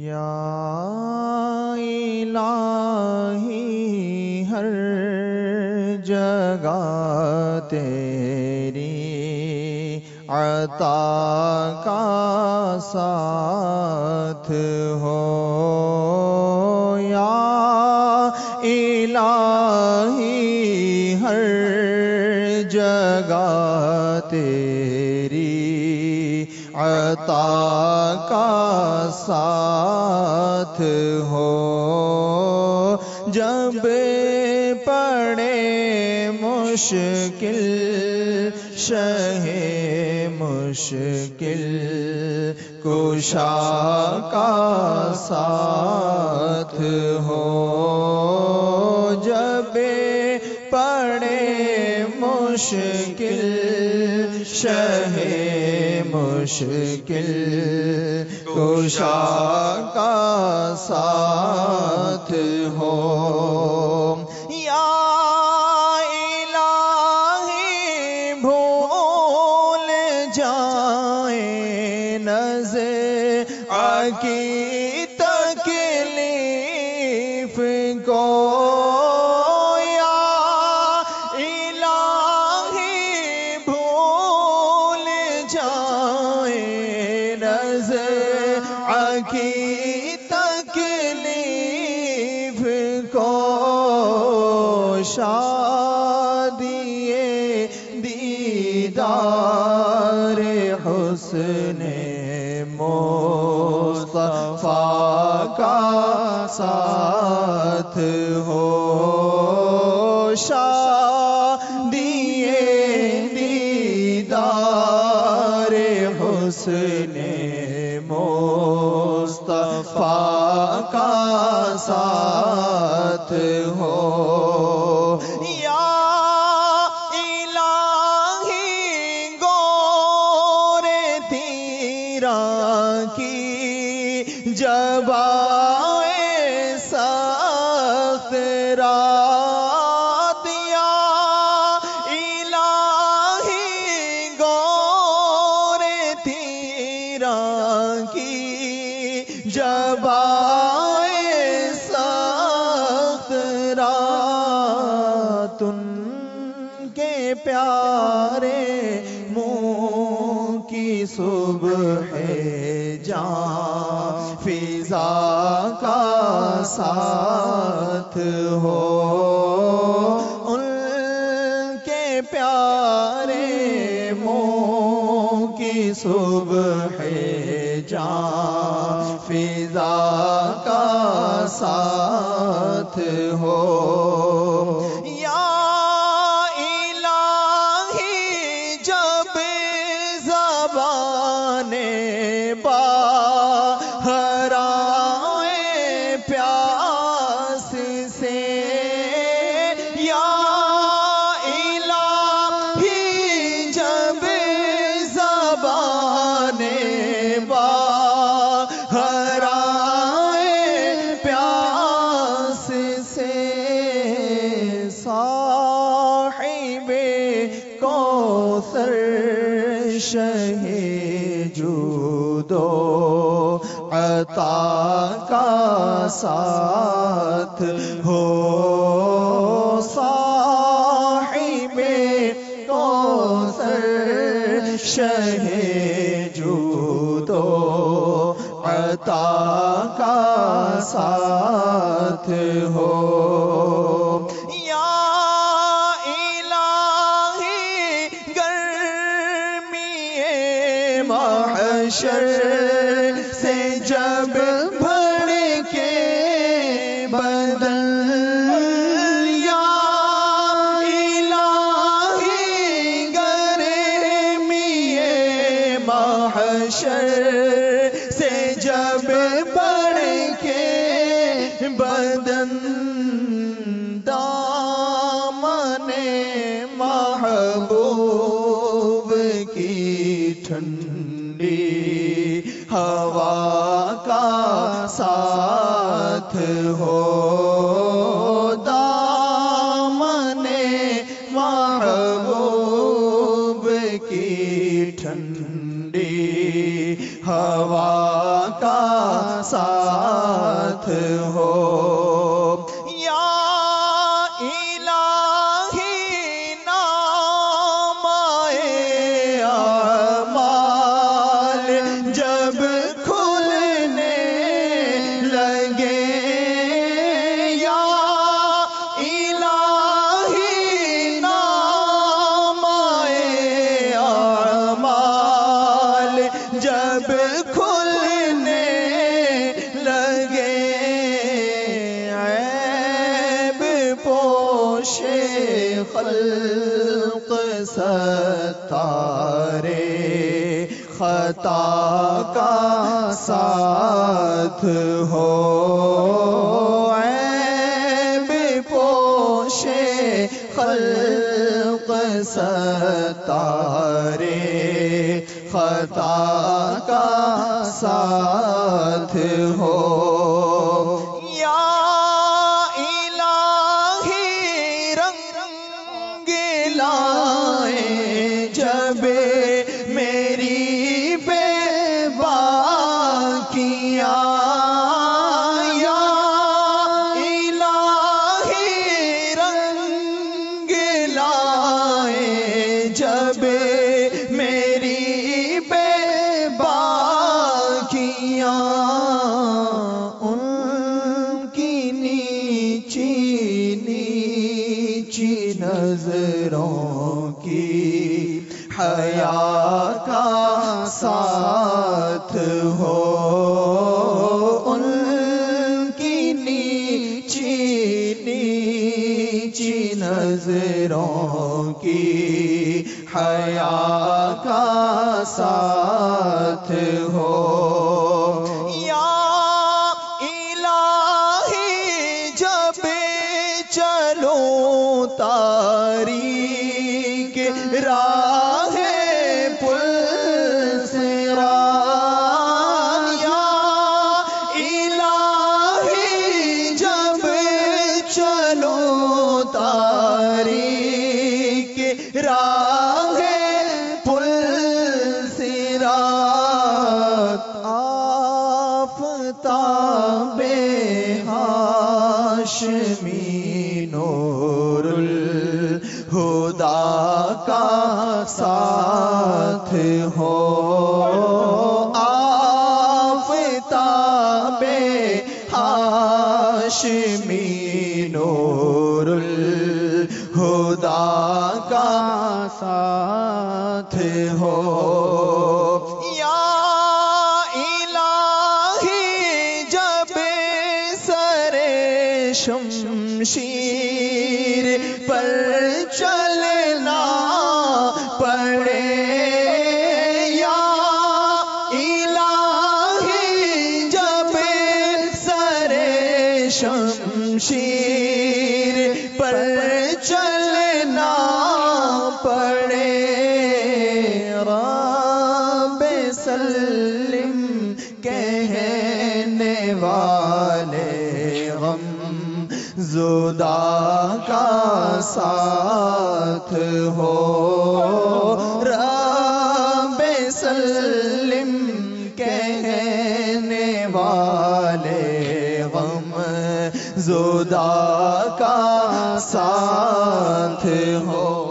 یا الہی ہر جگہ تیری عطا کا ساتھ ہو، یا الہی ہر جگہ تیری عطا کا ساتھ ہو، جب پڑے مشکل شہ مشکل کشا کا ساتھ ہو، جب پڑے مشکل شہ مشکل کشا کا ساتھ ہو، یا الہی بھول جائیں نظر کی تکلیف کو، کی تکلیف کو، شادی دیدار حسن مصطفیٰ کا ساتھ ہو، شادی دیدار حسن مصطفیٰ کا ساتھ ہو، یا الہی گور تیرا کی جبائے سخت رات، یا الہی گور تیرا کی جبائے سخت رات، ان کے پیارے منہ کی صبح جاں فضا کا ساتھ ہو، ان کے پیارے منہ کی صبح جاں فضا کا ساتھ ہو، یا الہی جب زبان باہر آئے پیاس سے، یا الہی جب زبان باہر آئے پیاس سے، صاحب کوثر شہ جود و عطا کا ساتھ ہو، صاحب کوثر شہ جود و عطا کا ساتھ ہو، یا الہی گرمی محشر سے جب بھڑ کے بدن، یا الہی گرمی محشر سے جب بڑھ کے بدن، دامن محبوب کی ٹھنڈی ہوا کا ساتھ ہو، دامن محبوب کی ٹھنڈی ہوا کا ساتھ ہو یا الہی نام اعمال جب کھلنے لگے یا الہی نام اعمال جب کھلنے لگے عیب پوش خلق ستارے خطا کا ساتھ ہو عیب پوش خلق ستارے خطا کا ساتھ ہو یا الہی رنگ لائے جب میری بے باکیاں یا الہی رنگ لائے جب میری بے باکیاں ان کی نیچی نیچی نظروں کی حیا کا ساتھ ہو ان کی نیچی نیچی نظروں کی حیا کا ساتھ ہو یا الہی جب چلوں تاریک راہ پلسران یا الہی جب چلوں تاریک راہ پلسرات آفتاب ہاشمی نور الہدی کا ساتھ ہو آفتاب ہاشمی نور الہدی کا ساتھ ہو یا الہی جب سر شمشیر پر چلنا پڑے یا الہی جب سر شمشیر پر چلنا پڑے رب سلم کہنے والے غم زدہ کا ساتھ ہو رب سلم کہنے والے غم زدہ کا ساتھ ہو